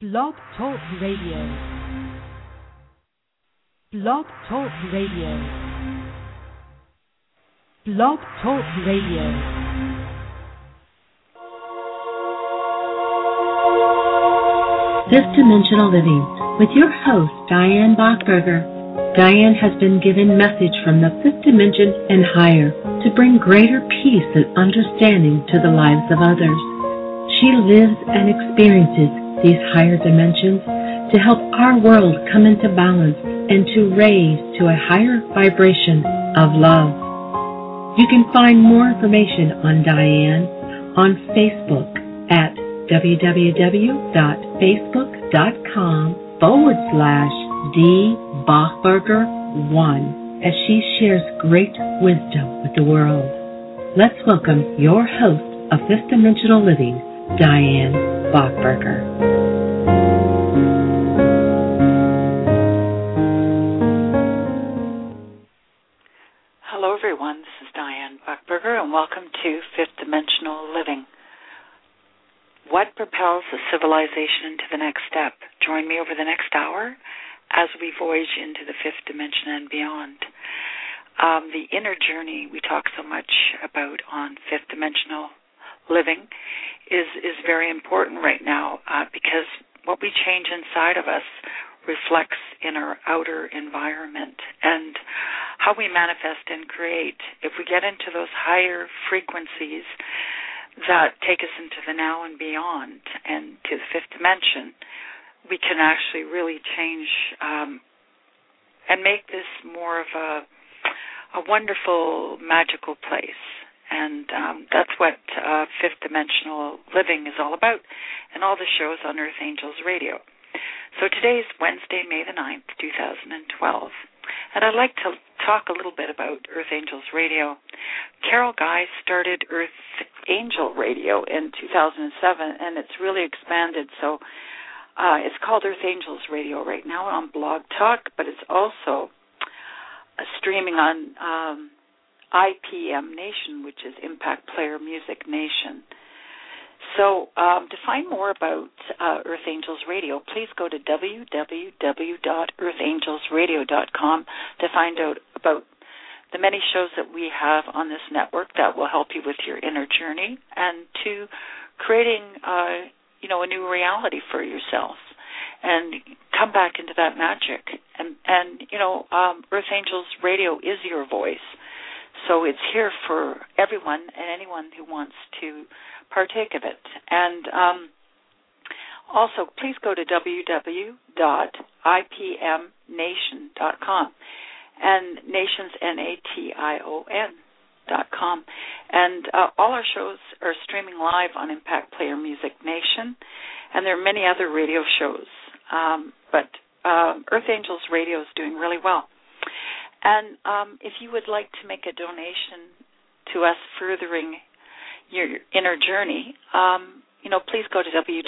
Blog Talk Radio. Blog Talk Radio. Blog Talk Radio. Fifth Dimensional Living with your host, Diane Bachberger. Diane has been given message from the fifth dimension and higher to bring greater peace and understanding to the lives of others. She lives and experiences these higher dimensions to help our world come into balance and to raise to a higher vibration of love. You can find more information on Diane on Facebook at www.facebook.com/dbachberger1 as she shares great wisdom with the world. Let's welcome your host of Fifth Dimensional Living, Diane Bachberger. Hello everyone, this is Diane Bachberger and welcome to Fifth Dimensional Living. What propels a civilization into the next step? Join me over the next hour as we voyage into the fifth dimension and beyond. The inner journey we talk so much about on Fifth Dimensional Living is very important right now because what we change inside of us reflects in our outer environment and how we manifest and create. If we get into those higher frequencies that take us into the now and beyond and to the fifth dimension, we can actually really change and make this more of a wonderful, magical place. And that's what Fifth Dimensional Living is all about, and all the shows on Earth Angels Radio. So today is Wednesday, May the 9th, 2012. And I'd like to talk a little bit about Earth Angels Radio. Carol Guy started Earth Angel Radio in 2007, and it's really expanded. So it's called Earth Angels Radio right now on Blog Talk, but it's also streaming on IPM Nation, which is Impact Player Music Nation. So to find more about Earth Angels Radio, please go to www.earthangelsradio.com to find out about the many shows that we have on this network that will help you with your inner journey and to creating, a new reality for yourself and come back into that magic. And Earth Angels Radio is your voice. So it's here for everyone and anyone who wants to partake of it. And also, please go to www.ipmnation.com and nations, NATION.com. And all our shows are streaming live on Impact Player Music Nation, and there are many other radio shows. But Earth Angels Radio is doing really well. And if you would like to make a donation to us furthering your inner journey, please go to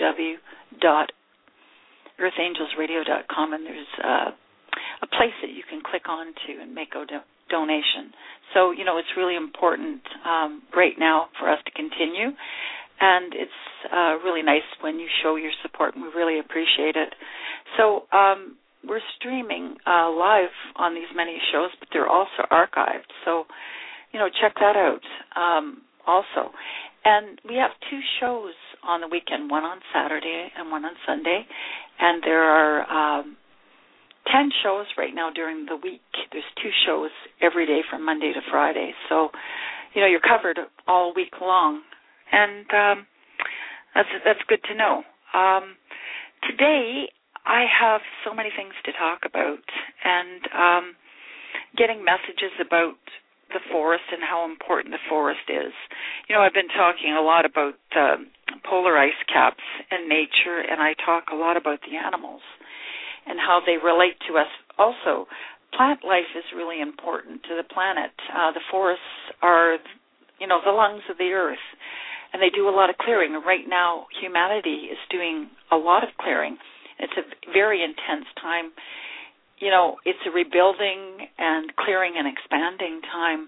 www.earthangelsradio.com, and there's a place that you can click on to and make a donation. So, it's really important right now for us to continue, and it's really nice when you show your support, and we really appreciate it. So, we're streaming live on these many shows, but they're also archived. So, check that out also. And we have two shows on the weekend, one on Saturday and one on Sunday. And there are 10 shows right now during the week. There's two shows every day from Monday to Friday. So, you're covered all week long. And that's good to know. Today, I have so many things to talk about, and getting messages about the forest and how important the forest is. I've been talking a lot about polar ice caps and nature, and I talk a lot about the animals and how they relate to us. Also, plant life is really important to the planet. The forests are, the lungs of the earth, and they do a lot of clearing. Right now, humanity is doing a lot of clearing. It's a very intense time. It's a rebuilding and clearing and expanding time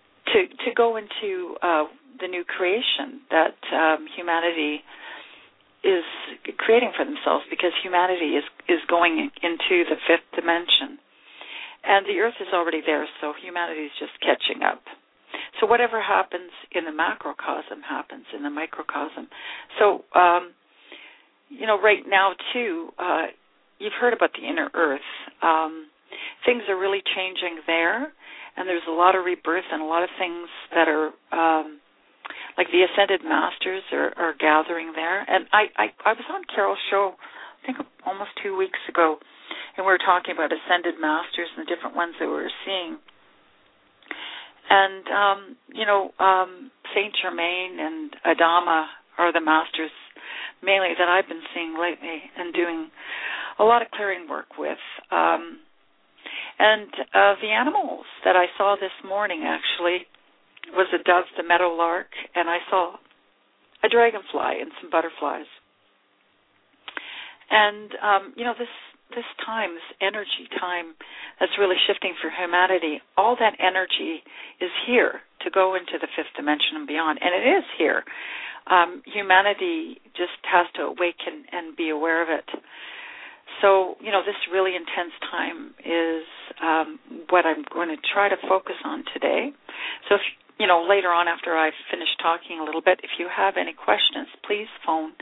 to go into the new creation that humanity is creating for themselves, because humanity is going into the fifth dimension. And the Earth is already there, so humanity is just catching up. So whatever happens in the macrocosm happens in the microcosm. So, right now, too, you've heard about the inner Earth. Things are really changing there, and there's a lot of rebirth and a lot of things that are, like the Ascended Masters are gathering there. And I was on Carol's show, I think almost 2 weeks ago, and we were talking about Ascended Masters and the different ones that we were seeing. And, Saint Germain and Adama are the masters mainly that I've been seeing lately and doing a lot of clearing work with. And the animals that I saw this morning actually was a dove, the meadowlark, and I saw a dragonfly and some butterflies. And, this time, this energy time that's really shifting for humanity, all that energy is here to go into the fifth dimension and beyond, and it is here. Humanity just has to awaken and be aware of it. So, this really intense time is what I'm going to try to focus on today. So, if later on after I finish talking a little bit, if you have any questions, please phone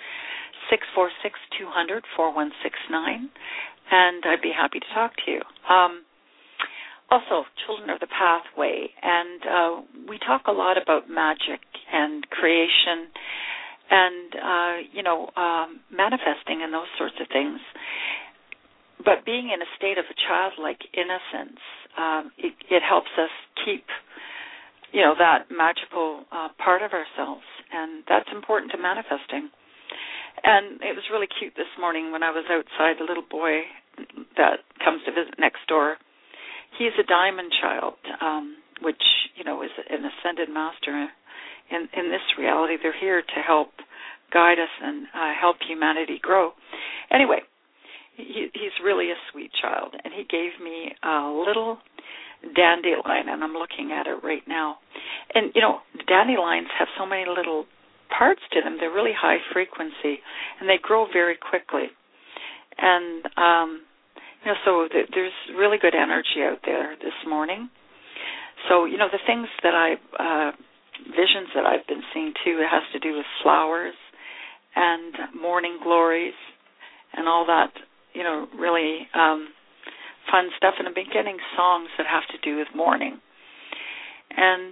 646-200-4169, and I'd be happy to talk to you. Also, Children of the Pathway, and we talk a lot about magic and creation and, manifesting and those sorts of things. But being in a state of a childlike innocence, it helps us keep, that magical part of ourselves, and that's important to manifesting. And it was really cute this morning when I was outside, the little boy that comes to visit next door. He's a diamond child, which, is an ascended master. In this reality, they're here to help guide us and help humanity grow. Anyway, he's really a sweet child, and he gave me a little dandelion, and I'm looking at it right now. And, dandelions have so many little parts to them. They're really high frequency, and they grow very quickly. And, so there's really good energy out there this morning. So, the things that visions that I've been seeing, too, it has to do with flowers and morning glories and all that, really fun stuff. And I've been getting songs that have to do with morning. And,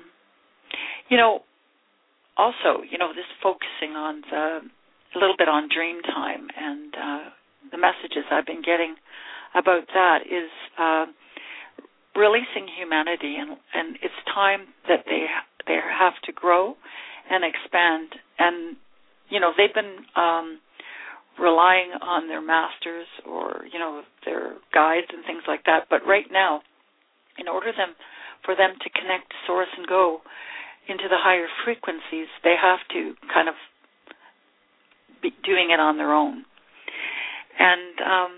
also, this focusing on a little bit on dream time, and the messages I've been getting about that is releasing humanity, and it's time that they have to grow and expand. And, they've been relying on their masters or, their guides and things like that. But right now, in order for them to connect to Source and go into the higher frequencies, they have to kind of be doing it on their own. And,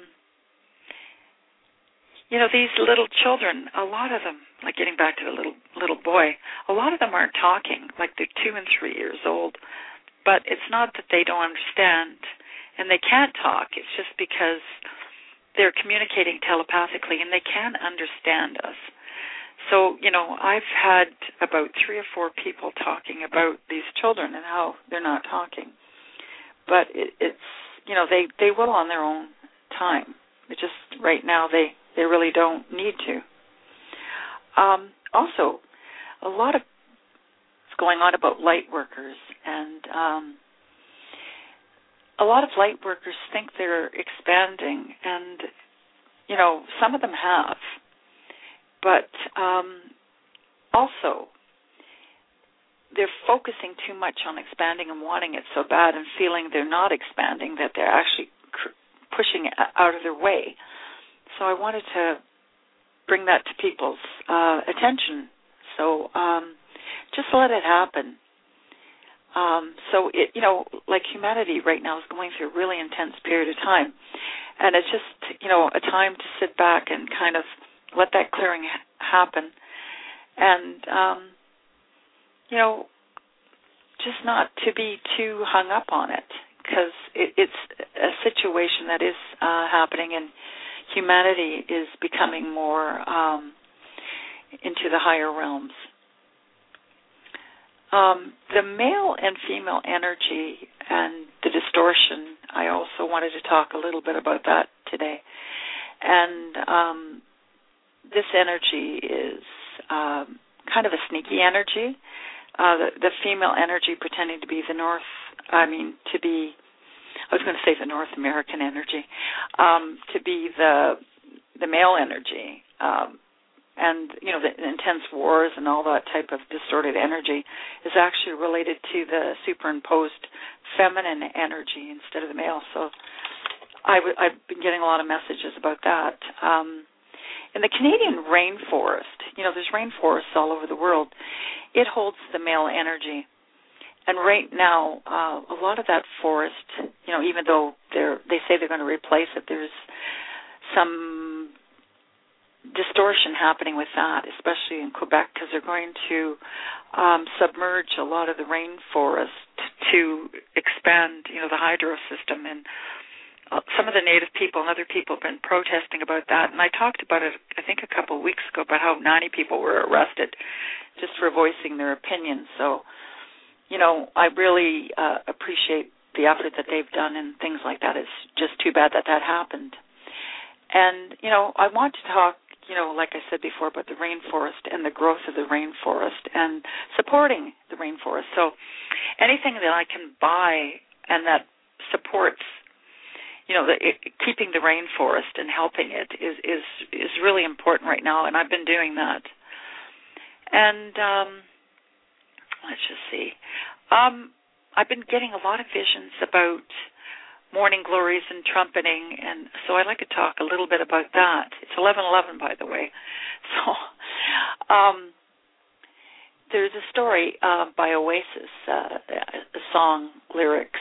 these little children, a lot of them, like getting back to the little boy, a lot of them aren't talking, like they're 2 and 3 years old. But it's not that they don't understand and they can't talk. It's just because they're communicating telepathically and they can understand us. So, I've had about 3 or 4 people talking about these children and how they're not talking. But it's, they will on their own time. It just, right now, they really don't need to. Also, a lot of what's going on about light workers, and a lot of light workers think they're expanding, and, some of them have. But also, they're focusing too much on expanding and wanting it so bad and feeling they're not expanding, that they're actually pushing it out of their way. So I wanted to bring that to people's attention. So just let it happen. So, like humanity right now is going through a really intense period of time. And it's just, a time to sit back and kind of let that clearing happen. And, just not to be too hung up on it. because it's a situation that is happening, and humanity is becoming more into the higher realms. The male and female energy and the distortion, I also wanted to talk a little bit about that today. And this energy is kind of a sneaky energy. The female energy pretending to be the North American energy, to be the male energy. And, the intense wars and all that type of distorted energy is actually related to the superimposed feminine energy instead of the male. So I've been getting a lot of messages about that. In the Canadian rainforest, there's rainforests all over the world. It holds the male energy. And right now, a lot of that forest, even though they say they're going to replace it, there's some distortion happening with that, especially in Quebec, because they're going to submerge a lot of the rainforest to expand, the hydro system. And some of the native people and other people have been protesting about that. And I talked about it, I think, a couple of weeks ago, about how 90 people were arrested just for voicing their opinions. So, I really appreciate the effort that they've done and things like that. It's just too bad that happened. And, I want to talk, like I said before, about the rainforest and the growth of the rainforest and supporting the rainforest. So anything that I can buy and that supports, keeping the rainforest and helping it is really important right now, and I've been doing that. And let's just see. I've been getting a lot of visions about morning glories and trumpeting, and so I'd like to talk a little bit about that. It's 11:11, by the way. So there's a story by Oasis, a song lyrics.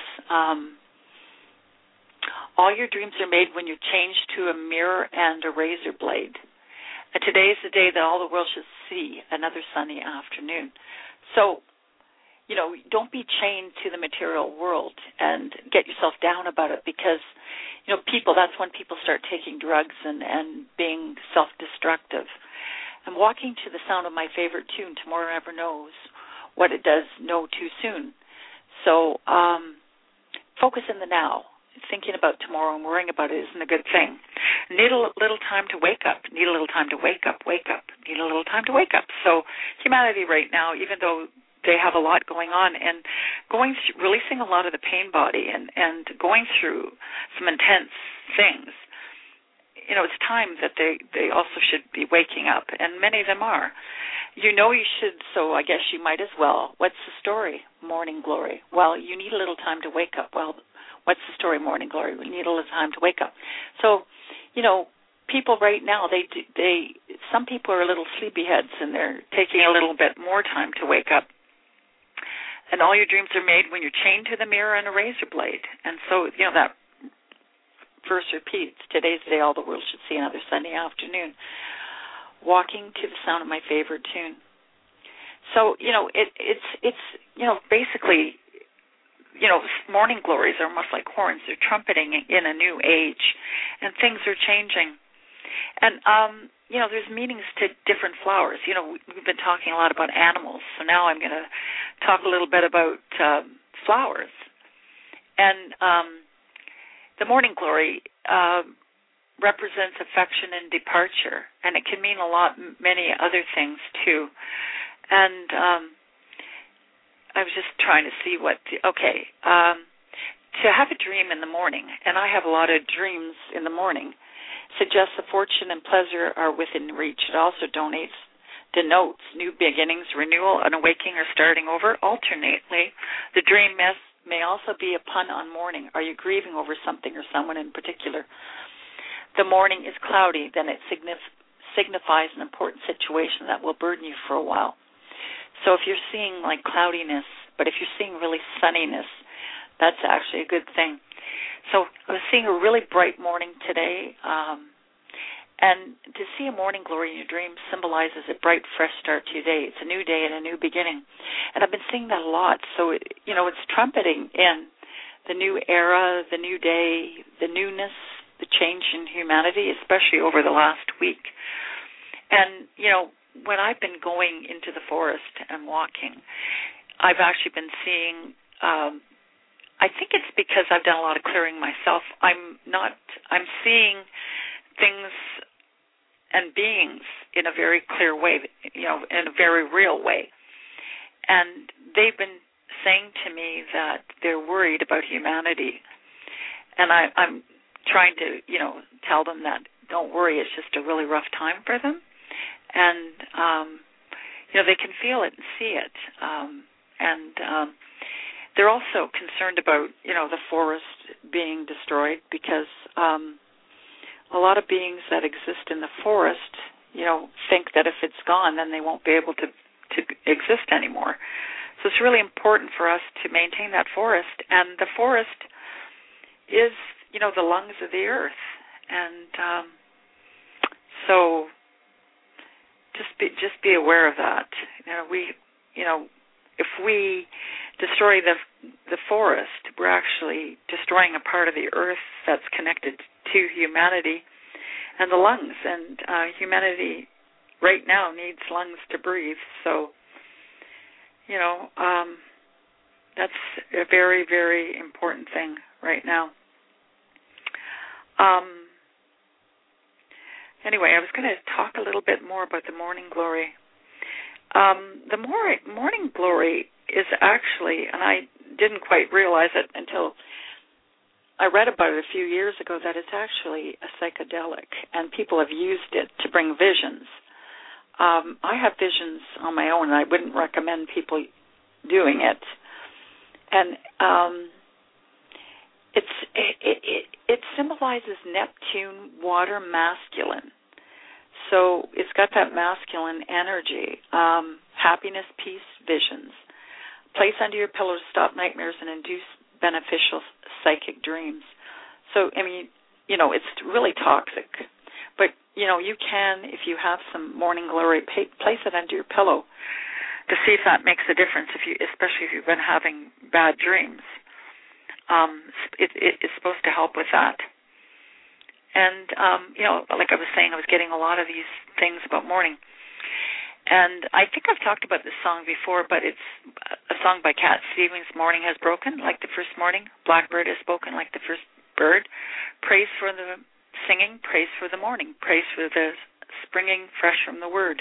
All your dreams are made when you change to a mirror and a razor blade. And today is the day that all the world should see another sunny afternoon. So, don't be chained to the material world and get yourself down about it, because, that's when people start taking drugs and being self-destructive. And walking to the sound of my favorite tune, Tomorrow Never Knows What It Does Know Too Soon. So focus in the now. Thinking about tomorrow and worrying about it isn't a good thing. Need a little time to wake up. Need a little time to wake up. Wake up. Need a little time to wake up. So humanity right now, even though they have a lot going on and releasing a lot of the pain body and going through some intense things, it's time that they also should be waking up, and many of them are. You should, so I guess you might as well. What's the story? Morning glory. Well, you need a little time to wake up. Well, what's the story? Morning glory. We need a little time to wake up. So, people right now, some people are little sleepyheads, and they're taking a little bit more time to wake up. And all your dreams are made when you're chained to the mirror and a razor blade. And so, that verse repeats, today's the day all the world should see another Sunday afternoon. Walking to the sound of my favorite tune. So, it's basically, morning glories are almost like horns. They're trumpeting in a new age, and things are changing. And, there's meanings to different flowers. We've been talking a lot about animals, so now I'm going to talk a little bit about flowers. And the morning glory represents affection and departure, and it can mean many other things, too. And I was just trying to see to have a dream in the morning, and I have a lot of dreams in the morning, suggests that fortune and pleasure are within reach. It also denotes new beginnings, renewal, an awakening, or starting over alternately. The dream may also be a pun on mourning. Are you grieving over something or someone in particular? The morning is cloudy, then it signifies an important situation that will burden you for a while. So if you're seeing like cloudiness, but if you're seeing really sunniness, that's actually a good thing. So I was seeing a really bright morning today, and to see a morning glory in your dream symbolizes a bright, fresh start to your day. It's a new day and a new beginning. And I've been seeing that a lot. So, it's trumpeting in the new era, the new day, the newness, the change in humanity, especially over the last week. And, when I've been going into the forest and walking, I've actually been seeing, I think it's because I've done a lot of clearing myself. I'm seeing things and beings in a very clear way, in a very real way. And they've been saying to me that they're worried about humanity. And I'm trying to, tell them that don't worry, it's just a really rough time for them. And, they can feel it and see it. They're also concerned about, the forest being destroyed because a lot of beings that exist in the forest, think that if it's gone, then they won't be able to exist anymore. So it's really important for us to maintain that forest. And the forest is, the lungs of the earth. And so just be aware of that. If we destroy the forest, we're actually destroying a part of the earth that's connected to humanity and the lungs. And humanity right now needs lungs to breathe. So, that's a very, very important thing right now. Anyway, I was going to talk a little bit more about the morning glory. The morning glory is actually, and I didn't quite realize it until I read about it a few years ago, that it's actually a psychedelic, and people have used it to bring visions. I have visions on my own, and I wouldn't recommend people doing it. And it symbolizes Neptune, water, masculine. So it's got that masculine energy, happiness, peace, visions. Place under your pillow to stop nightmares and induce beneficial psychic dreams. So, it's really toxic. But, you can, if you have some morning glory, place it under your pillow to see if that makes a difference, especially if you've been having bad dreams. It's supposed to help with that. And, like I was saying, I was getting a lot of these things about morning. And I think I've talked about this song before, but it's a song by Cat Stevens, Morning Has Broken, like the first morning. Blackbird has spoken, like the first bird. Praise for the singing, praise for the morning, praise for the springing fresh from the word.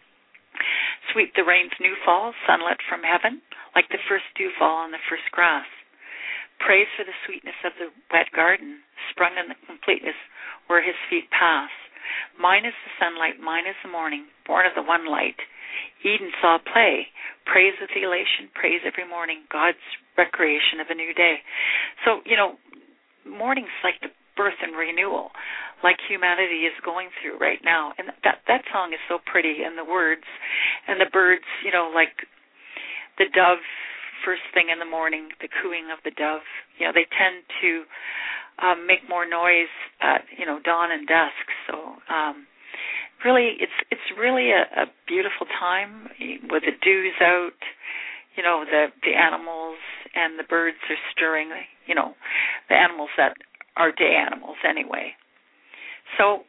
Sweep the rain's new fall, sunlit from heaven, like the first dew fall on the first grass. Praise for the sweetness of the wet garden, sprung in the completeness where his feet pass. Mine is the sunlight, mine is the morning, born of the one light. Eden saw play, praise with elation, praise every morning, God's recreation of a new day. So, morning's like the birth and renewal, like humanity is going through right now. And that song is so pretty, and the words, and the birds, like the dove, first thing in the morning, the cooing of the dove, they tend to make more noise at, dawn and dusk. So really, it's really a beautiful time with the dews out, the animals and the birds are stirring, the animals that are day animals anyway. So,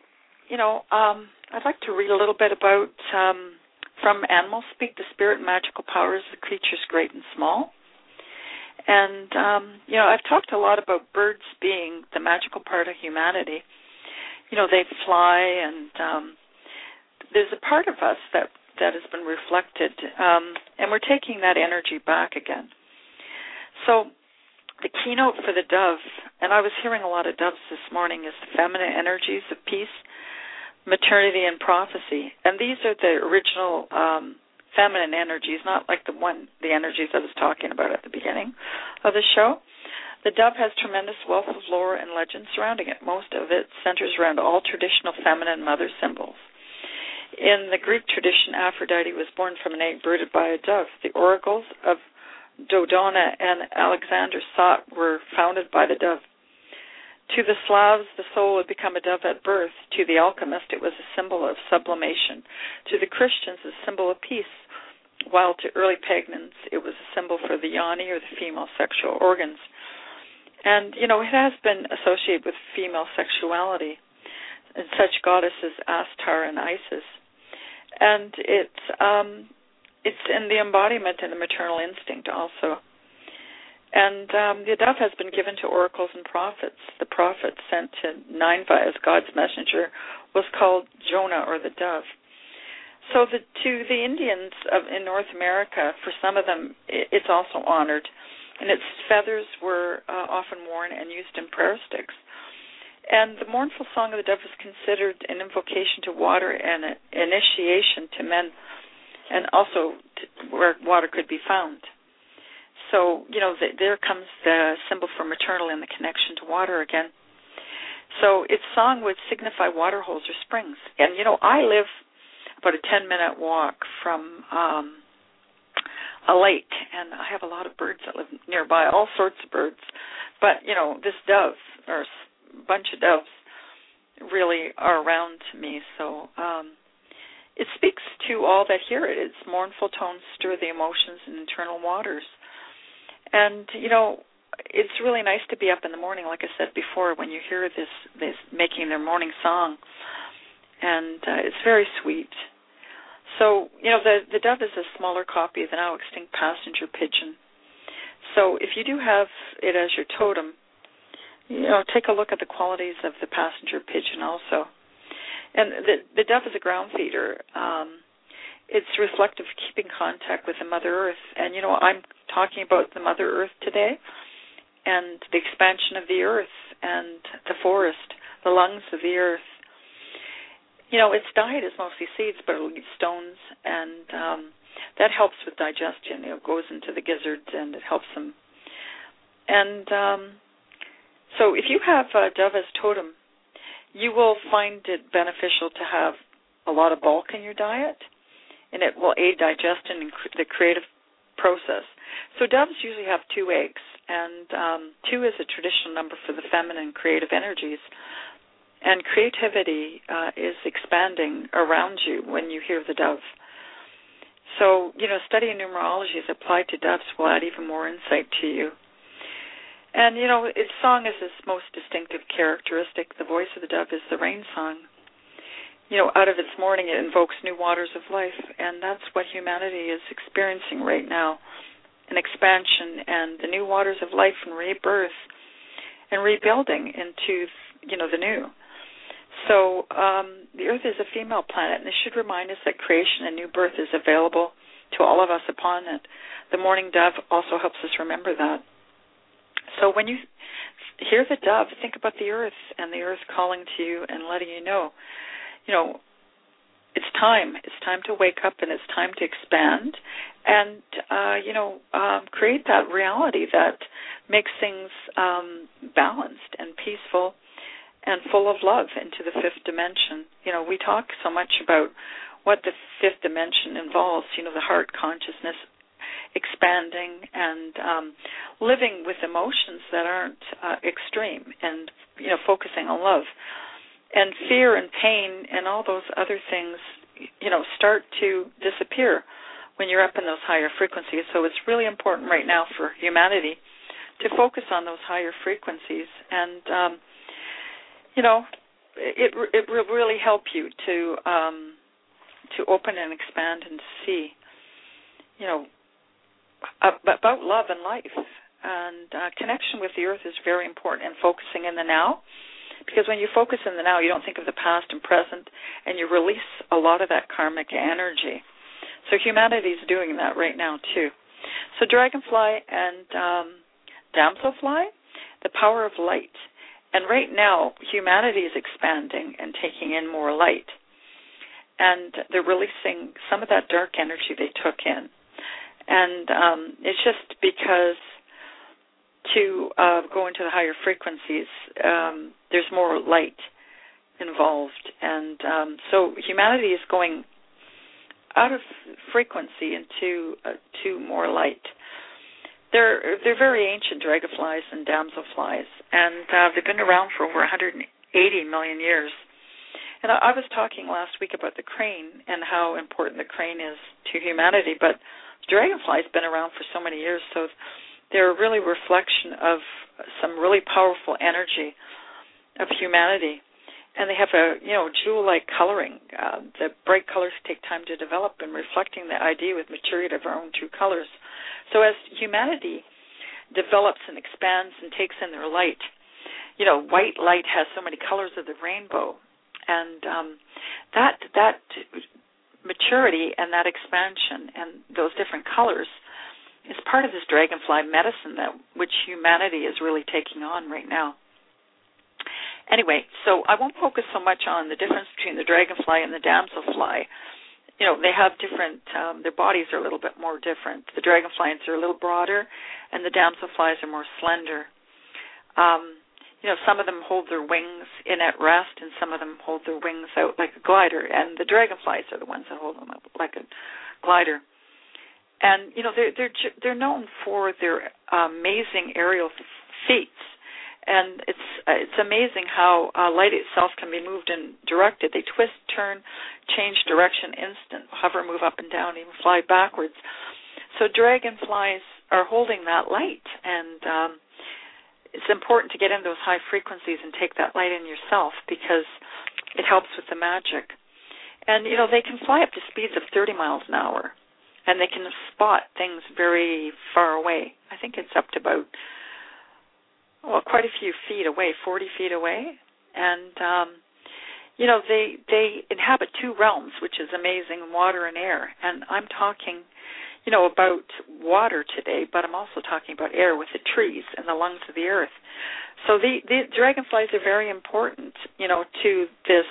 I'd like to read a little bit about from Animals Speak, the Spirit and Magical Powers of Creatures Great and Small. And, I've talked a lot about birds being the magical part of humanity. They fly, and there's a part of us that has been reflected, and we're taking that energy back again. So the keynote for the dove, and I was hearing a lot of doves this morning, is the feminine energies of peace, maternity, and prophecy. And these are the original feminine energies, not like the energies I was talking about at the beginning of the show. The dove has tremendous wealth of lore and legend surrounding it. Most of it centers around all traditional feminine mother symbols. In the Greek tradition, Aphrodite was born from an egg brooded by a dove. The oracles of Dodona and Alexander Sot were founded by the dove. To the Slavs, the soul would become a dove at birth. To the alchemist, it was a symbol of sublimation. To the Christians, a symbol of peace. While to early pagans, it was a symbol for the yoni, or the female sexual organs. And, it has been associated with female sexuality and such goddesses Ashtar and Isis. And it's in the embodiment in the maternal instinct also. And the dove has been given to oracles and prophets. The prophet sent to Nineveh as God's messenger was called Jonah, or the dove. So to the Indians in North America, for some of them, it's also honored. And its feathers were often worn and used in prayer sticks. And the mournful song of the dove is considered an invocation to water and an initiation to men, and also where water could be found. So, there comes the symbol for maternal and the connection to water again. So its song would signify water holes or springs. And, I live about a 10-minute walk from a lake, and I have a lot of birds that live nearby, all sorts of birds. But, this dove, or a bunch of doves, really are around me. So it speaks to all that hear it. Its mournful tones stir the emotions and internal waters. And, it's really nice to be up in the morning, like I said before, when you hear this making their morning song. And it's very sweet. So, the dove is a smaller copy of the now extinct passenger pigeon. So if you do have it as your totem, take a look at the qualities of the passenger pigeon also. And the dove is a ground feeder. It's reflective of keeping contact with the Mother Earth. And, I'm talking about the Mother Earth today and the expansion of the earth and the forest, the lungs of the earth. Its diet is mostly seeds, but it'll eat stones, and that helps with digestion. It goes into the gizzards, and it helps them. And so if you have a dove as totem, you will find it beneficial to have a lot of bulk in your diet, and it will aid digestion and the creative process. So doves usually have 2 eggs, and 2 is a traditional number for the feminine creative energies. And creativity is expanding around you when you hear the dove. So, studying numerology as applied to doves will add even more insight to you. And, its song is its most distinctive characteristic. The voice of the dove is the rain song. Out of its mourning, it invokes new waters of life, and that's what humanity is experiencing right now, an expansion and the new waters of life and rebirth and rebuilding into, the new. So the Earth is a female planet, and this should remind us that creation and new birth is available to all of us upon it. The mourning dove also helps us remember that. So when you hear the dove, think about the Earth and the Earth calling to you and letting you know, it's time. It's time to wake up, and it's time to expand and, create that reality that makes things balanced and peaceful and full of love into the 5th dimension. We talk so much about what the 5th dimension involves, the heart consciousness expanding and living with emotions that aren't extreme and, focusing on love. And fear and pain and all those other things, start to disappear when you're up in those higher frequencies. So it's really important right now for humanity to focus on those higher frequencies. And, it will really help you to open and expand and see, about love and life. And connection with the earth is very important, and focusing in the now. Because when you focus in the now, you don't think of the past and present, and you release a lot of that karmic energy. So humanity is doing that right now, too. So dragonfly and damselfly, the power of light. And right now, humanity is expanding and taking in more light. And they're releasing some of that dark energy they took in. And it's just because to go into the higher frequencies, there's more light involved. And so humanity is going out of frequency into to more light. They're very ancient dragonflies and damselflies, and they've been around for over 180 million years. And I was talking last week about the crane and how important the crane is to humanity, but dragonfly's been around for so many years, so they're really a reflection of some really powerful energy of humanity. And they have a, jewel-like coloring. The bright colors take time to develop, and reflecting the idea with maturity of our own true colors. So as humanity develops and expands and takes in their light, white light has so many colors of the rainbow, and that maturity and that expansion and those different colors is part of this dragonfly medicine which humanity is really taking on right now. Anyway, so I won't focus so much on the difference between the dragonfly and the damselfly. They have different, their bodies are a little bit more different. The dragonflies are a little broader, and the damselflies are more slender. Some of them hold their wings in at rest, and some of them hold their wings out like a glider, and the dragonflies are the ones that hold them up like a glider. And, they're known for their amazing aerial feats. And it's amazing how light itself can be moved and directed. They twist, turn, change direction instant, hover, move up and down, even fly backwards. So dragonflies are holding that light, and it's important to get in those high frequencies and take that light in yourself, because it helps with the magic. And, they can fly up to speeds of 30 miles an hour, and they can spot things very far away. I think it's up to about quite a few feet away, 40 feet away. And, they inhabit two realms, which is amazing, water and air. And I'm talking, about water today, but I'm also talking about air with the trees and the lungs of the earth. So the dragonflies are very important, to this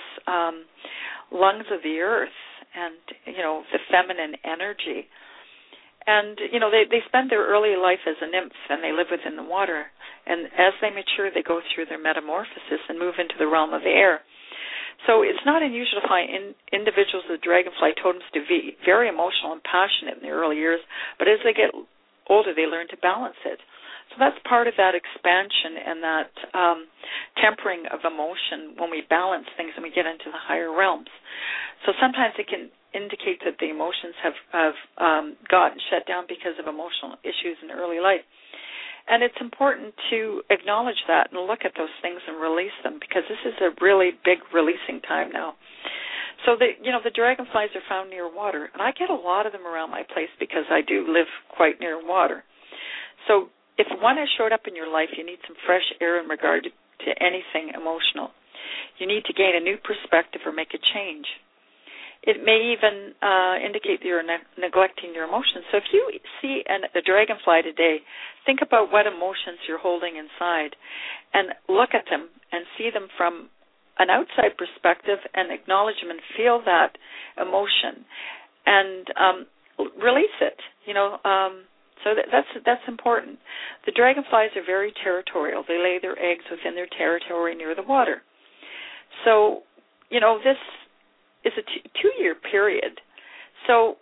lungs of the earth and, the feminine energy. And, they spend their early life as a nymph, and they live within the water. And as they mature, they go through their metamorphosis and move into the realm of the air. So it's not unusual to find individuals with dragonfly totems to be very emotional and passionate in their early years, but as they get older, they learn to balance it. So that's part of that expansion and that tempering of emotion when we balance things and we get into the higher realms. So sometimes it can indicate that the emotions have gotten shut down because of emotional issues in early life. And it's important to acknowledge that and look at those things and release them, because this is a really big releasing time now. So the dragonflies are found near water, and I get a lot of them around my place because I do live quite near water. So if one has showed up in your life, you need some fresh air in regard to anything emotional. You need to gain a new perspective or make a change. It may even indicate that you're neglecting your emotions. So if you see a dragonfly today, think about what emotions you're holding inside and look at them and see them from an outside perspective and acknowledge them and feel that emotion and release it, So that's important. The dragonflies are very territorial. They lay their eggs within their territory near the water. So, this is a 2-year period. So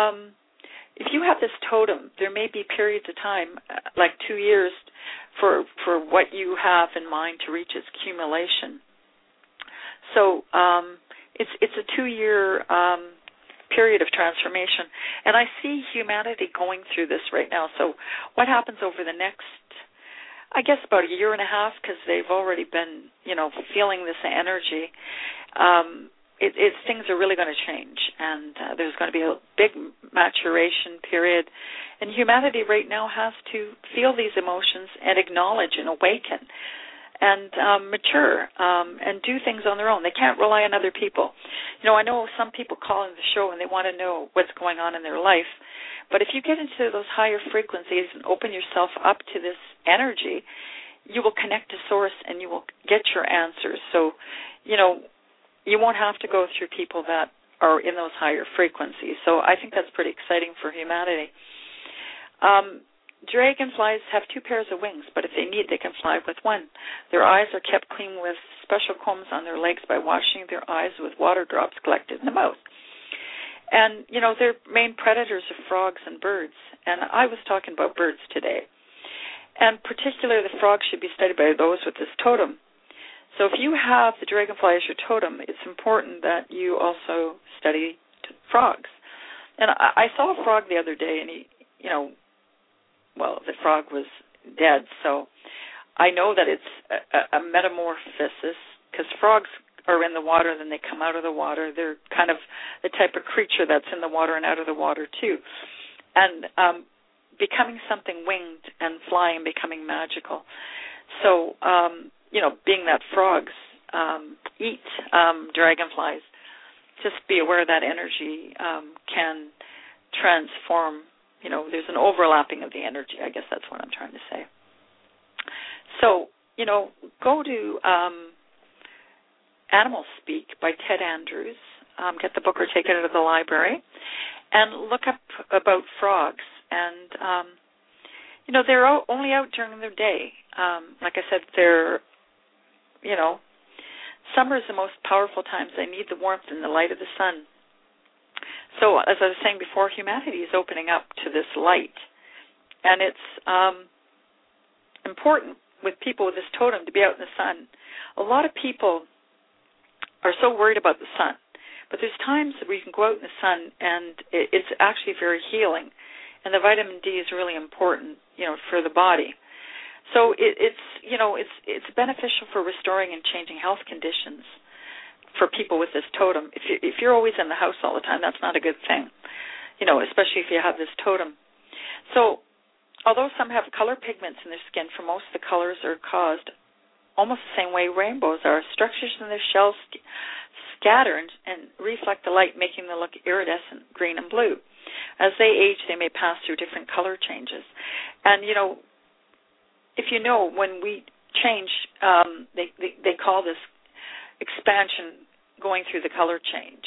if you have this totem, there may be periods of time, like 2 years, for what you have in mind to reach its accumulation. So it's a 2-year period of transformation. And I see humanity going through this right now. So what happens over the next, I guess, about a year and a half, because they've already been, feeling this energy, things are really going to change, and there's going to be a big maturation period. And humanity right now has to feel these emotions and acknowledge and awaken and mature and do things on their own. They can't rely on other people. I know some people call in the show and they want to know what's going on in their life. But if you get into those higher frequencies and open yourself up to this energy, you will connect to Source and you will get your answers. So, you won't have to go through people that are in those higher frequencies. So I think that's pretty exciting for humanity. Dragonflies have 2 pairs of wings, but if they need, they can fly with one. Their eyes are kept clean with special combs on their legs by washing their eyes with water drops collected in the mouth. And, their main predators are frogs and birds. And I was talking about birds today. And particularly the frogs should be studied by those with this totem. So if you have the dragonfly as your totem, it's important that you also study frogs. And I saw a frog the other day, and he, the frog was dead. So I know that it's a metamorphosis, because frogs are in the water, then they come out of the water. They're kind of the type of creature that's in the water and out of the water too. And becoming something winged and flying, becoming magical. So, being that frogs eat dragonflies, just be aware that energy can transform. There's an overlapping of the energy. I guess that's what I'm trying to say. So, go to Animal Speak by Ted Andrews. Get the book or take it out of the library, and look up about frogs. And they're only out during the day. Like I said, they're summer is the most powerful times. They need the warmth and the light of the sun. So, as I was saying before, humanity is opening up to this light, and it's important with people with this totem to be out in the sun. A lot of people are so worried about the sun, but there's times that we can go out in the sun, and it's actually very healing, and the vitamin D is really important, for the body. So it's beneficial for restoring and changing health conditions for people with this totem. If you're always in the house all the time, that's not a good thing, especially if you have this totem. So, although some have color pigments in their skin, for most the colors are caused almost the same way rainbows are. Structures in their shells scatter and reflect the light, making them look iridescent green and blue. As they age, they may pass through different color changes. And, if when we change, they call this expansion going through the color change.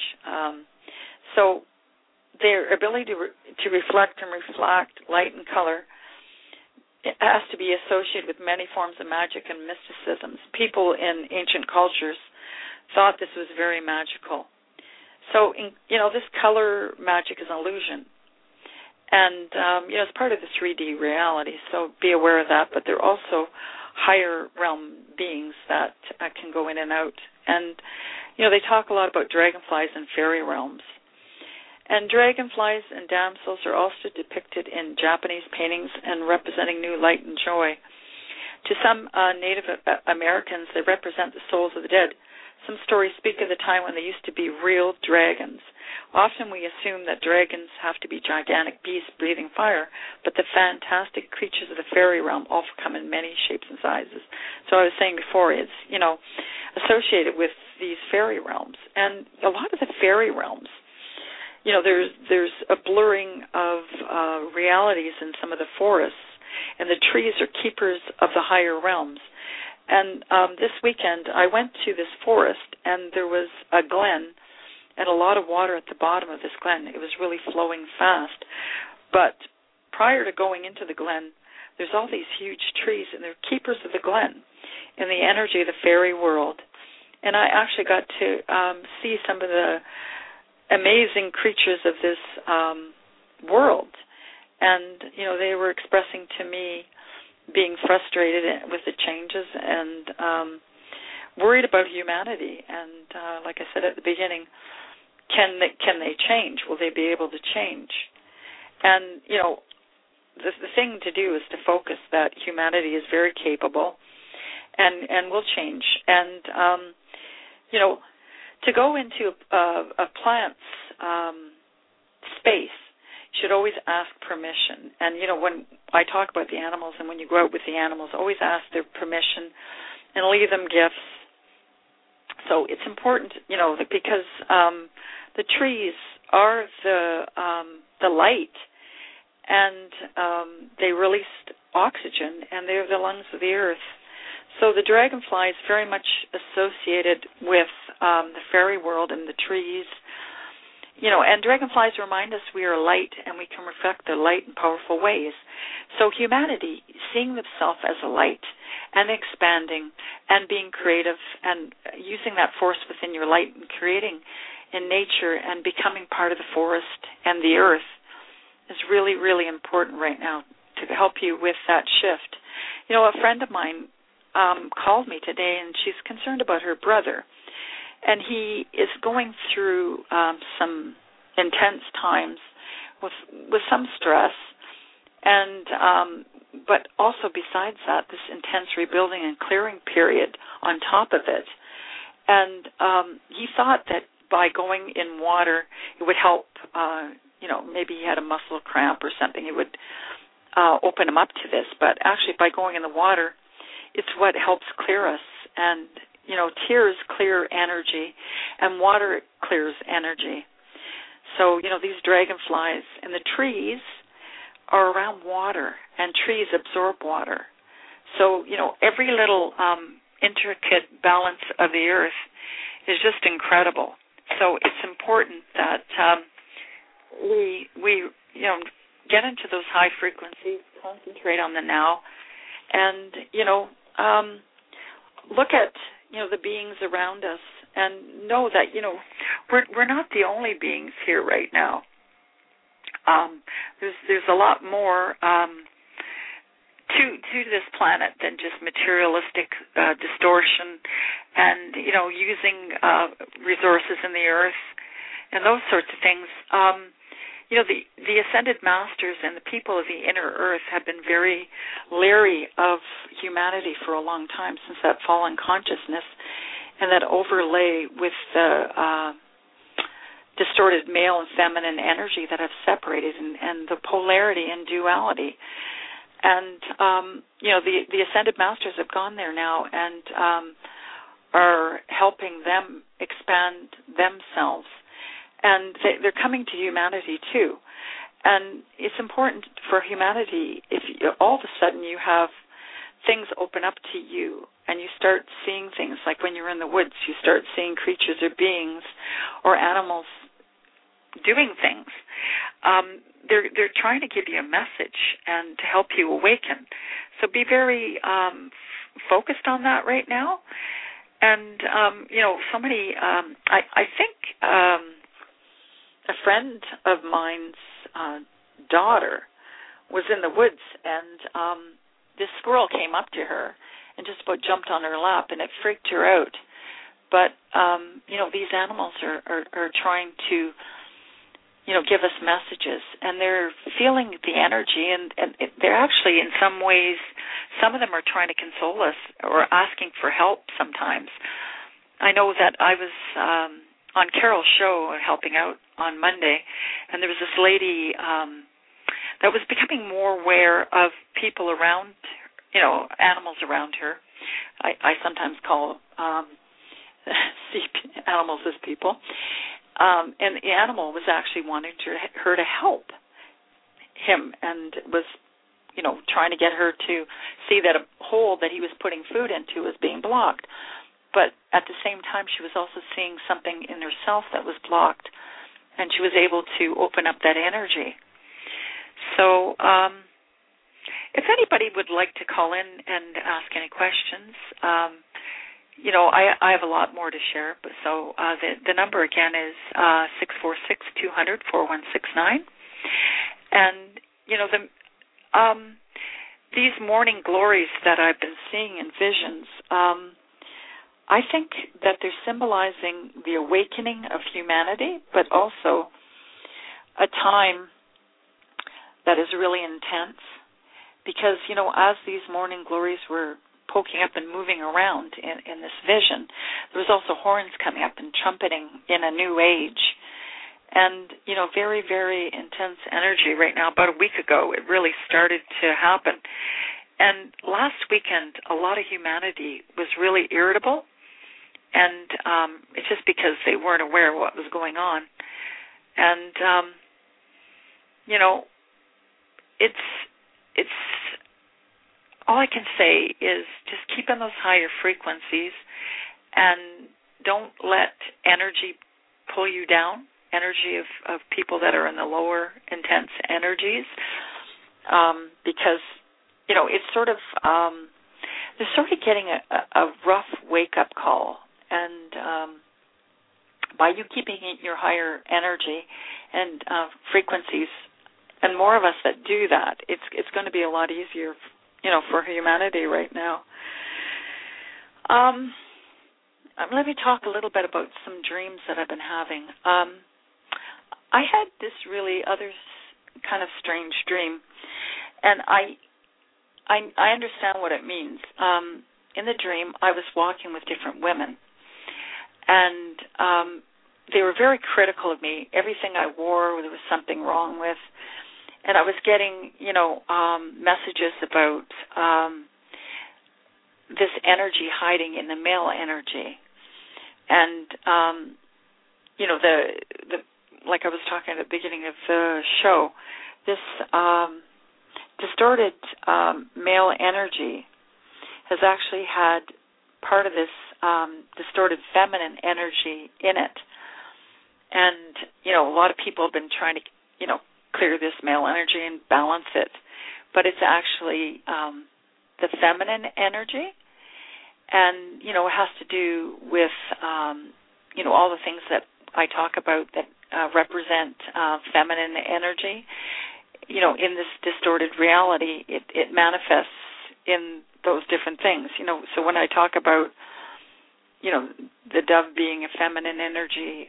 So their ability to reflect and reflect light and color, it has to be associated with many forms of magic and mysticisms. People in ancient cultures thought this was very magical. So, this color magic is an illusion. And, it's part of the 3D reality, so be aware of that. But there are also higher realm beings that can go in and out. And, they talk a lot about dragonflies and fairy realms. And dragonflies and damsels are also depicted in Japanese paintings and representing new light and joy. To some Native Americans, they represent the souls of the dead. Some stories speak of the time when they used to be real dragons. Often we assume that dragons have to be gigantic beasts breathing fire, but the fantastic creatures of the fairy realm also come in many shapes and sizes. So I was saying before, it's, associated with these fairy realms. And a lot of the fairy realms, there's a blurring of realities in some of the forests, and the trees are keepers of the higher realms. And this weekend, I went to this forest, and there was a glen and a lot of water at the bottom of this glen. It was really flowing fast. But prior to going into the glen, there's all these huge trees, and they're keepers of the glen and the energy of the fairy world. And I actually got to see some of the amazing creatures of this world. And, they were expressing to me being frustrated with the changes and worried about humanity. And like I said at the beginning, can they change? Will they be able to change? And, the thing to do is to focus that humanity is very capable and will change. And, to go into a plant's space, you should always ask permission. And, when I talk about the animals and when you go out with the animals, always ask their permission and leave them gifts. So it's important, because the trees are the light, and they release oxygen, and they're the lungs of the earth. So the dragonfly is very much associated with the fairy world and the trees. And dragonflies remind us we are light, and we can reflect the light in powerful ways. So humanity, seeing themselves as a light and expanding and being creative and using that force within your light and creating in nature and becoming part of the forest and the earth is really, really important right now to help you with that shift. A friend of mine called me today, and she's concerned about her brother. And he is going through some intense times with some stress. And but also besides that, this intense rebuilding and clearing period on top of it. And he thought that by going in water, it would help, maybe he had a muscle cramp or something, it would open him up to this. But actually, by going in the water, it's what helps clear us. And, tears clear energy, and water clears energy. So, these dragonflies and the trees are around water, and trees absorb water. So, every little intricate balance of the earth is just incredible. So it's important that we get into those high frequencies, concentrate on the now, and look at the beings around us, and know that we're not the only beings here right now. There's a lot more to this planet than just materialistic distortion and using resources in the earth and those sorts of things. The ascended masters and the people of the inner earth have been very leery of humanity for a long time, since that fallen consciousness and that overlay with the distorted male and feminine energy that have separated, and the polarity and duality. And the ascended masters have gone there now and are helping them expand themselves. And they're coming to humanity too. And it's important for humanity if all of a sudden you have things open up to you and you start seeing things, like when you're in the woods, you start seeing creatures or beings or animals doing things. They're trying to give you a message and to help you awaken. So be very focused on that right now. And somebody, I think a friend of mine's daughter was in the woods, and this squirrel came up to her and just about jumped on her lap, and it freaked her out. But these animals are trying to give us messages, and they're feeling the energy, and they're actually, in some ways, some of them are trying to console us or asking for help sometimes. I know that I was on Carol's show helping out on Monday, and there was this lady that was becoming more aware of people around, animals around her. I sometimes call see animals as people. And the animal was actually wanting her to help him, and was, trying to get her to see that a hole that he was putting food into was being blocked. But at the same time, she was also seeing something in herself that was blocked, and she was able to open up that energy. So if anybody would like to call in and ask any questions, I have a lot more to share. So the number again is 646-200-4169. And, these morning glories that I've been seeing in visions, I think that they're symbolizing the awakening of humanity, but also a time that is really intense. Because, as these morning glories were poking up and moving around in this vision, there was also horns coming up and trumpeting in a new age. And, very, very intense energy right now. About a week ago, it really started to happen. And last weekend, a lot of humanity was really irritable. And it's just because they weren't aware of what was going on. And, it's all I can say is just keep on those higher frequencies and don't let energy pull you down, energy of people that are in the lower intense energies, because, it's sort of, they're sort of getting a rough wake-up call. And by you keeping your higher energy and frequencies, and more of us that do that, it's going to be a lot easier for humanity right now. Let me talk a little bit about some dreams that I've been having. I had this really other kind of strange dream, and I I understand what it means. In the dream, I was walking with different women, and they were very critical of me. Everything I wore, there was something wrong with. And I was getting, messages about this energy hiding in the male energy. And, the like I was talking at the beginning of the show, this distorted male energy has actually had part of this distorted feminine energy in it. And, a lot of people have been trying to, clear this male energy and balance it. But it's actually the feminine energy. And, it has to do with, all the things that I talk about that represent feminine energy. In this distorted reality, it manifests in those different things. So when I talk about, the dove being a feminine energy,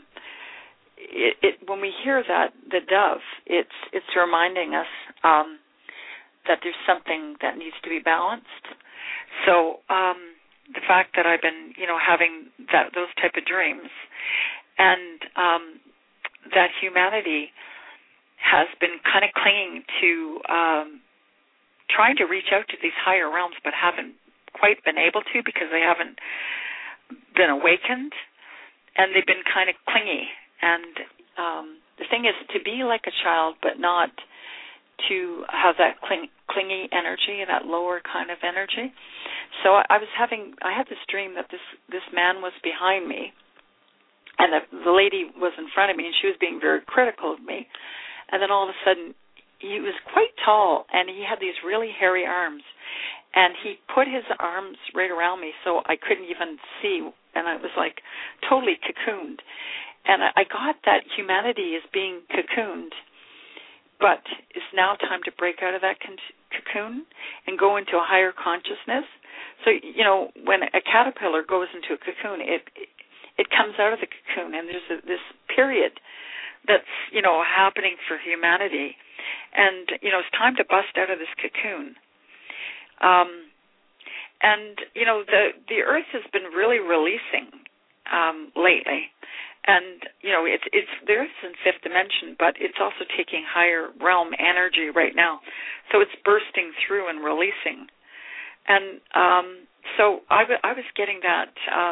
when we hear that, the dove, it's reminding us that there's something that needs to be balanced. So the fact that I've been, having those type of dreams, and that humanity has been kind of clinging to trying to reach out to these higher realms, but haven't quite been able to because they haven't been awakened, and they've been kind of clingy. And the thing is to be like a child, but not to have that clingy energy and that lower kind of energy. So I had this dream that this man was behind me, and the lady was in front of me, and she was being very critical of me. And then all of a sudden, he was quite tall, and he had these really hairy arms. And he put his arms right around me so I couldn't even see, and I was like totally cocooned. And I got that humanity is being cocooned, but it's now time to break out of that cocoon and go into a higher consciousness. So, when a caterpillar goes into a cocoon, it comes out of the cocoon, and there's this period that's, happening for humanity. And, it's time to bust out of this cocoon. The Earth has been really releasing lately. And, the Earth's in fifth dimension, but it's also taking higher realm energy right now. So it's bursting through and releasing. And so I was getting that,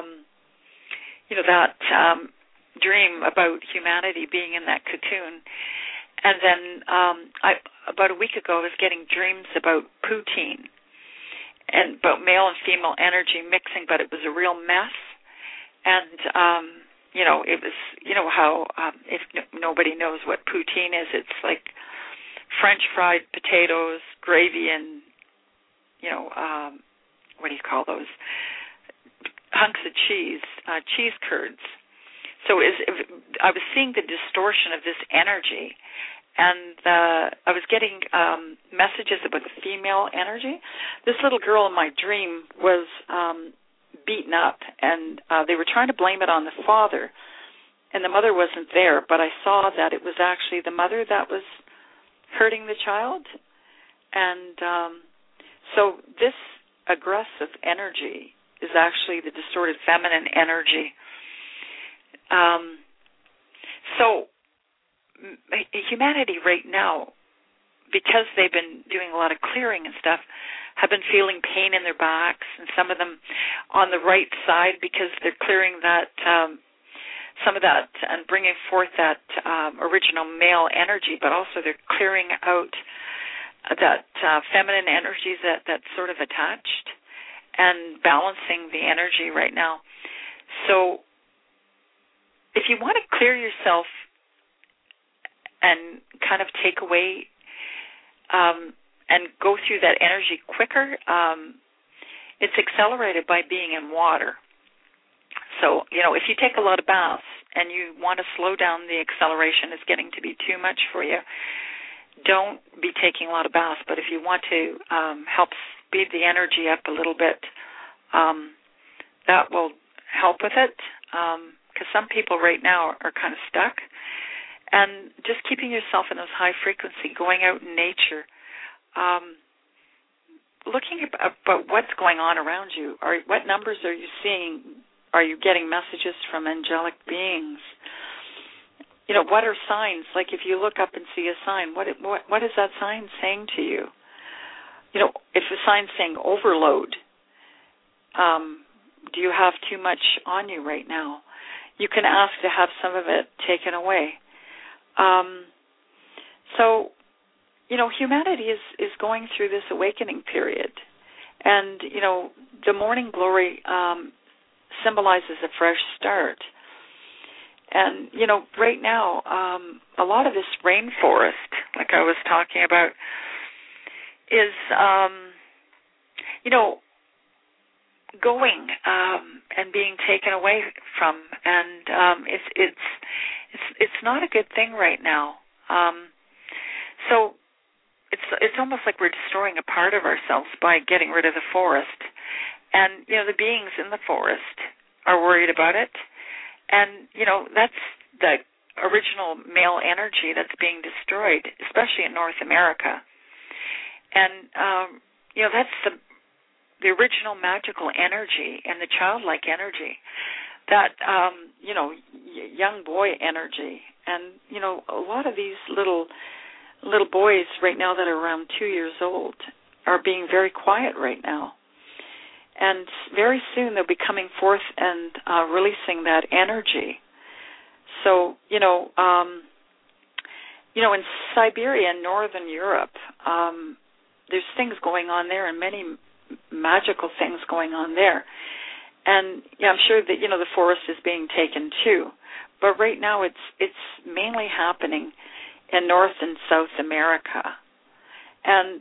dream about humanity being in that cocoon. And then about a week ago, I was getting dreams about poutine and about male and female energy mixing, but it was a real mess. And, it was, how, if nobody knows what poutine is, it's like French fried potatoes, gravy, and, what do you call those? Hunks of cheese, cheese curds. So I was seeing the distortion of this energy, and I was getting messages about the female energy. This little girl in my dream was beaten up, and they were trying to blame it on the father, and the mother wasn't there, but I saw that it was actually the mother that was hurting the child. And so this aggressive energy is actually the distorted feminine energy. So humanity right now, because they've been doing a lot of clearing and stuff, have been feeling pain in their backs, and some of them on the right side because they're clearing that, some of that and bringing forth that original male energy, but also they're clearing out that feminine energies that's sort of attached and balancing the energy right now. So if you want to clear yourself and kind of take away and go through that energy quicker, it's accelerated by being in water. So, if you take a lot of baths and you want to slow down the acceleration, it's getting to be too much for you, don't be taking a lot of baths. But if you want to help speed the energy up a little bit, that will help with it. Because some people right now are kind of stuck. And just keeping yourself in those high frequency, going out in nature, looking about what's going on around you, what numbers are you seeing? Are you getting messages from angelic beings? What are signs? Like if you look up and see a sign, what is that sign saying to you? If the sign's saying overload, do you have too much on you right now? You can ask to have some of it taken away. So, humanity is going through this awakening period. And, the morning glory symbolizes a fresh start. And, right now, a lot of this rainforest, like I was talking about, is, going and being taken away from, and it's not a good thing right now. So it's almost like we're destroying a part of ourselves by getting rid of the forest, and the beings in the forest are worried about it, and that's the original male energy that's being destroyed, especially in North America, and that's the original magical energy and the childlike energy, that, young boy energy. And, a lot of these little boys right now that are around 2 years old are being very quiet right now. And very soon they'll be coming forth and releasing that energy. So, in Siberia and Northern Europe, there's things going on there, and many magical things going on there. And I'm sure that the forest is being taken too, but right now it's mainly happening in North and South America. And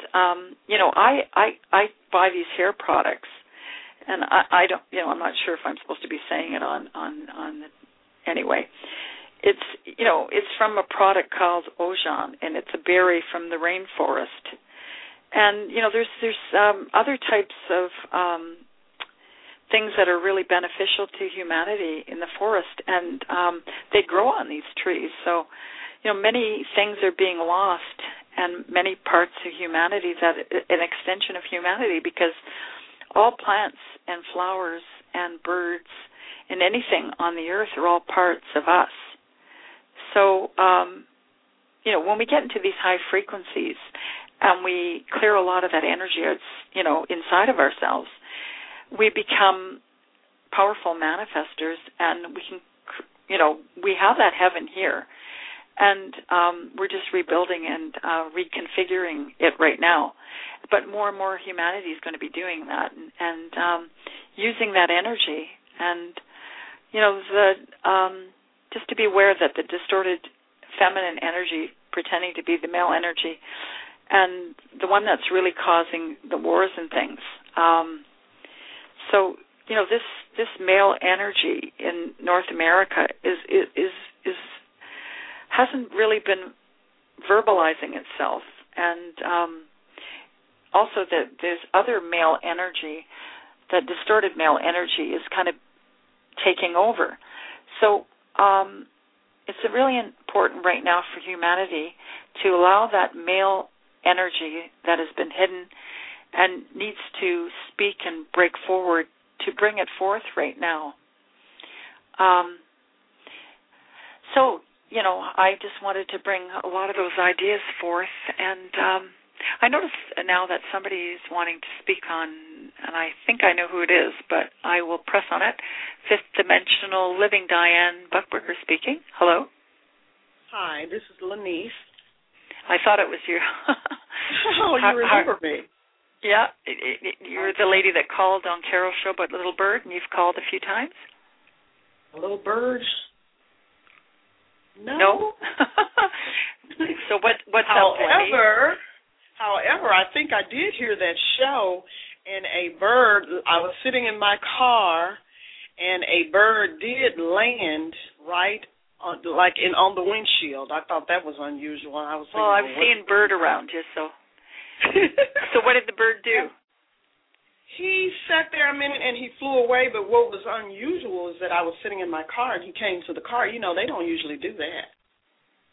I buy these hair products, and I don't, I'm not sure if I'm supposed to be saying it on anyway. It's from a product called Ojan, and it's a berry from the rainforest. And, there's other types of things that are really beneficial to humanity in the forest, and they grow on these trees. So, many things are being lost, and many parts of humanity, that an extension of humanity, because all plants and flowers and birds and anything on the earth are all parts of us. So, when we get into these high frequencies, and we clear a lot of that energy that's, inside of ourselves, we become powerful manifestors, and we can, we have that heaven here, and we're just rebuilding and reconfiguring it right now. But more and more humanity is going to be doing that, and using that energy, and, just to be aware that the distorted feminine energy pretending to be the male energy, and the one that's really causing the wars and things. So, this male energy in North America is hasn't really been verbalizing itself, and also that there's other male energy, that distorted male energy is kind of taking over. So it's really important right now for humanity to allow that male energy that has been hidden and needs to speak and break forward, to bring it forth right now. So, I just wanted to bring a lot of those ideas forth, and I notice now that somebody is wanting to speak on, and I think I know who it is, but I will press on it. Fifth Dimensional Living, Diane Buchberger speaking. Hello. Hi, this is Lanice. I thought it was you. Oh, you remember me. Yeah, you're the lady that called on Carol's show about Little Bird, and you've called a few times? A Little Bird? No. So what's up, Lanice? However, I think I did hear that show, and a bird, I was sitting in my car, and a bird did land right on, on the windshield. I thought that was unusual. I was thinking, well, I've seen bird around you, so. So what did the bird do? He sat there a minute and he flew away, but what was unusual is that I was sitting in my car and he came to the car. They don't usually do that.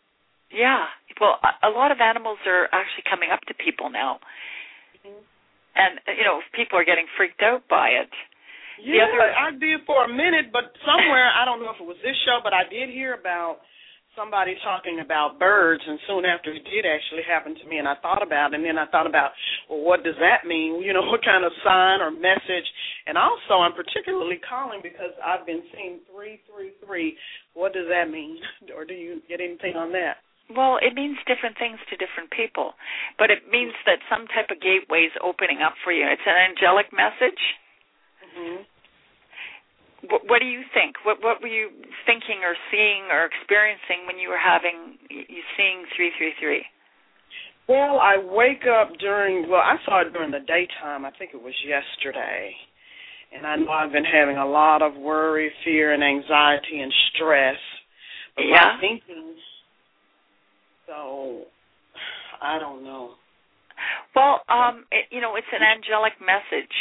Yeah. Well, a lot of animals are actually coming up to people now. Mm-hmm. And, people are getting freaked out by it. Yeah, I did for a minute, but somewhere, I don't know if it was this show, but I did hear about somebody talking about birds, and soon after it did actually happen to me, and I thought about it, and then I thought about, well, what does that mean? What kind of sign or message? And also, I'm particularly calling because I've been seeing 333. What does that mean? Or do you get anything on that? Well, it means different things to different people, but it means that some type of gateway is opening up for you. It's an angelic message. Mm-hmm. What do you think? What were you thinking or seeing or experiencing when you were seeing 333? Well, I wake up I saw it during the daytime. I think it was yesterday. And I know I've been having a lot of worry, fear, and anxiety and stress. But my thinking, so I don't know. Well, it's an angelic message.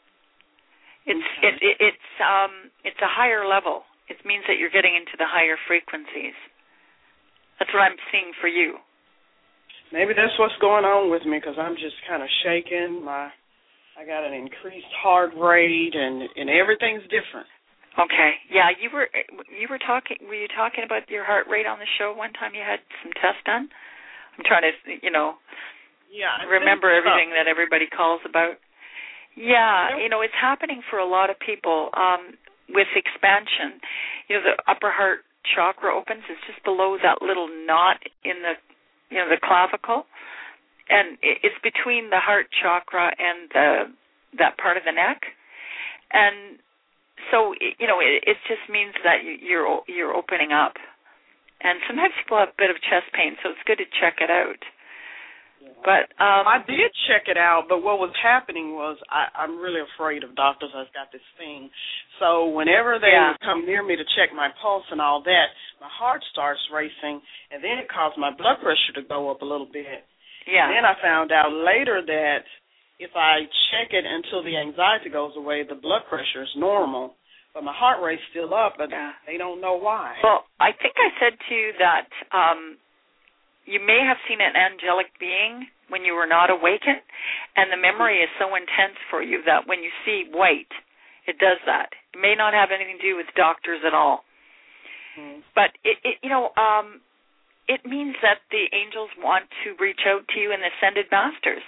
It's a higher level. It means that you're getting into the higher frequencies. That's what I'm seeing for you. Maybe that's what's going on with me because I'm just kind of shaking. I got an increased heart rate and everything's different. Okay. Yeah, you were talking. Were you talking about your heart rate on the show one time? You had some tests done. I'm trying to, remember everything that everybody calls about. Yeah, it's happening for a lot of people with expansion. The upper heart chakra opens. It's just below that little knot in the clavicle, and it's between the heart chakra and that part of the neck. And so, it just means that you're opening up. And sometimes people have a bit of chest pain, so it's good to check it out. But I did check it out, but what was happening was I'm really afraid of doctors. I've got this thing. So whenever they would come near me to check my pulse and all that, my heart starts racing, and then it caused my blood pressure to go up a little bit. Yeah. And then I found out later that if I check it until the anxiety goes away, the blood pressure is normal. But my heart rate's still up, but they don't know why. Well, I think I said to you that you may have seen an angelic being when you were not awakened, and the memory is so intense for you that when you see white, it does that. It may not have anything to do with doctors at all. Mm-hmm. But, it means that the angels want to reach out to you in the ascended masters.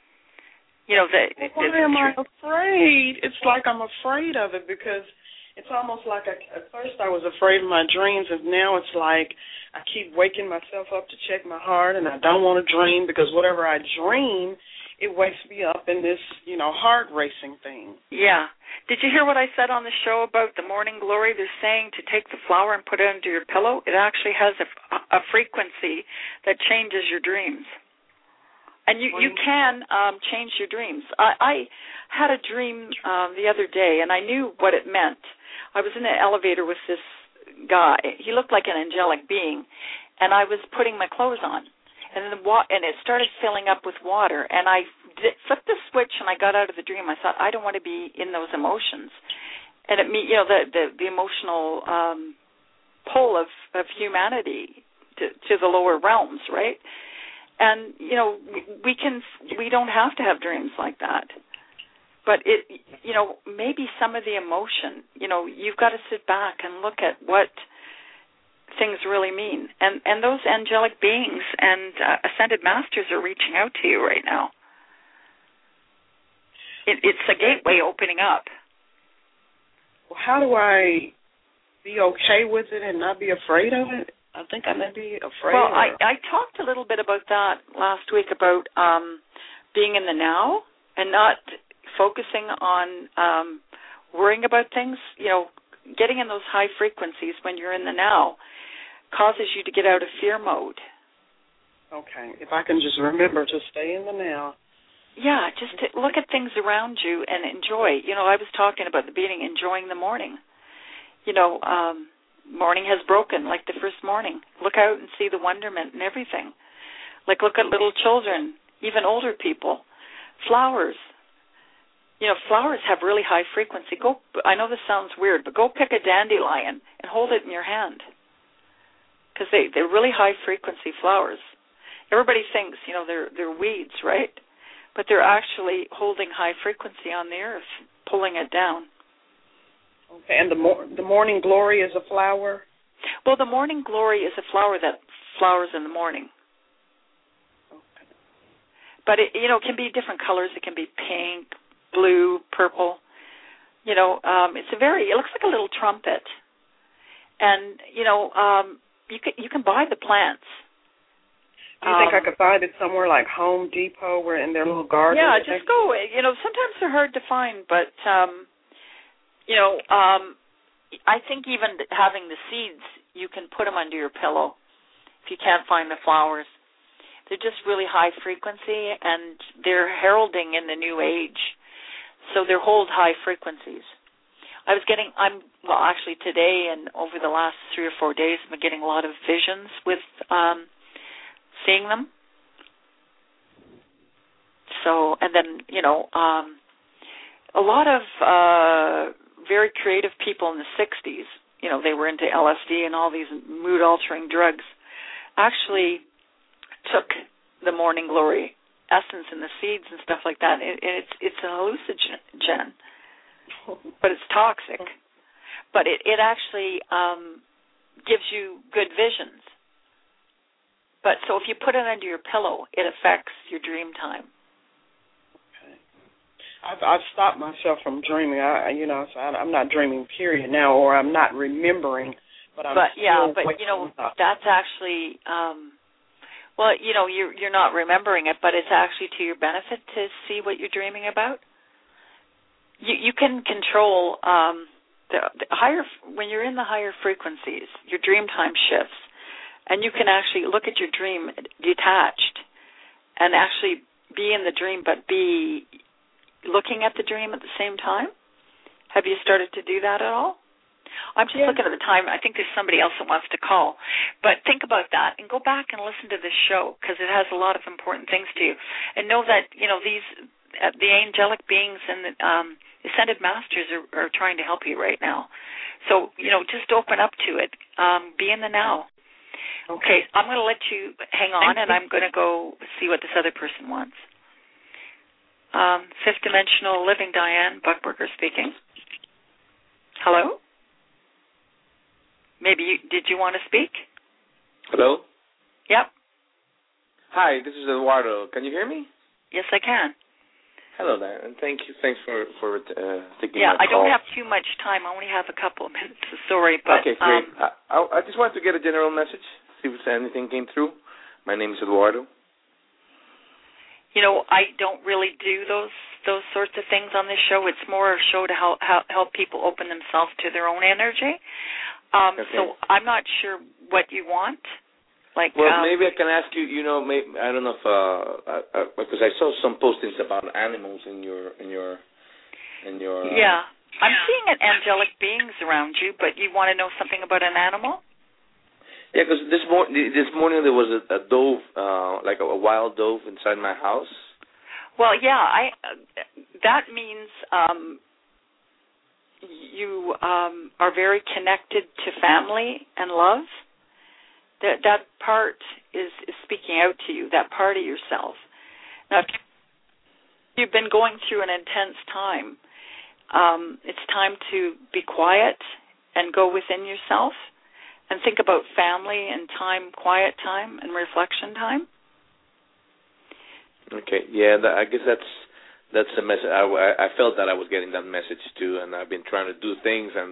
Why am I afraid? It's like I'm afraid of it because it's almost like at first I was afraid of my dreams, and now it's like I keep waking myself up to check my heart, and I don't want to dream because whatever I dream, it wakes me up in this, heart racing thing. Yeah. Did you hear what I said on the show about the morning glory? They're saying to take the flower and put it under your pillow. It actually has a frequency that changes your dreams. And you can change your dreams. I had a dream the other day, and I knew what it meant. I was in an elevator with this guy. He looked like an angelic being, and I was putting my clothes on, and it started filling up with water. And I flipped the switch, and I got out of the dream. I thought, I don't want to be in those emotions, and the emotional pull of humanity to the lower realms, right? And we don't have to have dreams like that. But maybe some of the emotion, you've got to sit back and look at what things really mean. And those angelic beings and ascended masters are reaching out to you right now. It's a gateway opening up. Well, how do I be okay with it and not be afraid of it? I think I may be afraid. Well, I talked a little bit about that last week about being in the now and not focusing on worrying about things. Getting in those high frequencies when you're in the now causes you to get out of fear mode. Okay, if I can just remember to stay in the now. Yeah, just to look at things around you and enjoy. I was talking about the beginning, enjoying the morning. Morning has broken, like the first morning. Look out and see the wonderment and everything. Like look at little children, even older people. Flowers. Flowers have really high frequency. I know this sounds weird, but go pick a dandelion and hold it in your hand. Because they're really high frequency flowers. Everybody thinks, they're weeds, right? but they're actually holding high frequency on the earth, pulling it down. Okay, and the morning glory is a flower? Well, the morning glory is a flower that flowers in the morning. Okay. But it can be different colors. It can be pink, blue, purple. It looks like a little trumpet. And you can buy the plants. Do you think I could find it somewhere like Home Depot, where in their little garden? Yeah, just go. Sometimes they're hard to find, but I think even having the seeds, you can put them under your pillow if you can't find the flowers. They're just really high frequency, and they're heralding in the new age, so they hold high frequencies. Actually today and over the last 3 or 4 days, I've been getting a lot of visions with seeing them. So, and then, a lot of very creative people in the 60s, they were into LSD and all these mood-altering drugs, actually took the morning glory essence and the seeds and stuff like that. It's an hallucinogen, but it's toxic. But it actually gives you good visions. But so if you put it under your pillow, it affects your dream time. Okay. I've stopped myself from dreaming. So I'm not dreaming period now, or I'm not remembering. But that's actually you're not remembering it, but it's actually to your benefit to see what you're dreaming about. You can control the higher, when you're in the higher frequencies, your dream time shifts, and you can actually look at your dream detached and actually be in the dream but be looking at the dream at the same time. Have you started to do that at all? I'm just looking at the time. I think there's somebody else that wants to call. But think about that and go back and listen to this show, because it has a lot of important things to you. And know that, the angelic beings and the ascended masters are trying to help you right now. So, just open up to it. Be in the now. Okay, I'm going to let you hang on, and I'm going to go see what this other person wants. Fifth Dimensional Living, Diane Buchberger speaking. Hello? Did you want to speak? Hello? Yep. Hi, this is Eduardo. Can you hear me? Yes, I can. Hello there, and thank you. Thanks for taking my call. Yeah, I don't have too much time. I only have a couple of minutes. Sorry, but... Okay, great. I just wanted to get a general message, see if anything came through. My name is Eduardo. I don't really do those sorts of things on this show. It's more a show to help people open themselves to their own energy. So I'm not sure what you want. Maybe I can ask you. I don't know if because I saw some postings about animals in your. Yeah, I'm seeing angelic beings around you, but you want to know something about an animal? Yeah, because this morning there was a dove, like a wild dove inside my house. Well, yeah, that means you are very connected to family and love. That part is speaking out to you, that part of yourself. Now, if you've been going through an intense time, it's time to be quiet and go within yourself and think about family and time, quiet time and reflection time. Okay, yeah, I guess that's the message. I felt that I was getting that message too, and I've been trying to do things and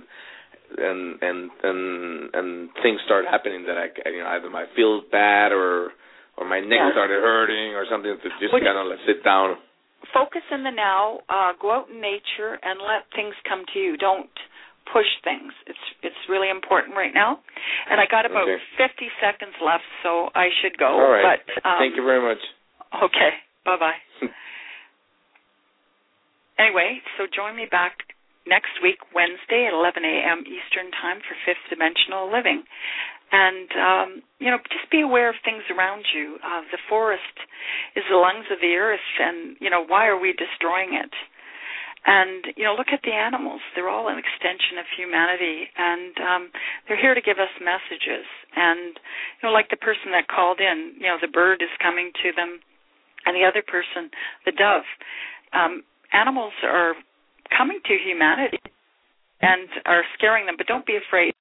things start happening that either I feel bad or my neck started hurting or something to just kind of sit down. Focus in the now. Go out in nature and let things come to you. Don't push things. It's really important right now. And I got about 50 seconds left, so I should go. All right. But, thank you very much. Okay. Bye-bye. Anyway, so join me back next week, Wednesday at 11 a.m. Eastern Time for Fifth Dimensional Living. And, just be aware of things around you. The forest is the lungs of the earth, and, why are we destroying it? And, look at the animals. They're all an extension of humanity, and they're here to give us messages. And, like the person that called in, the bird is coming to them, and the other person the dove. Animals are coming to humanity and are scaring them, but don't be afraid.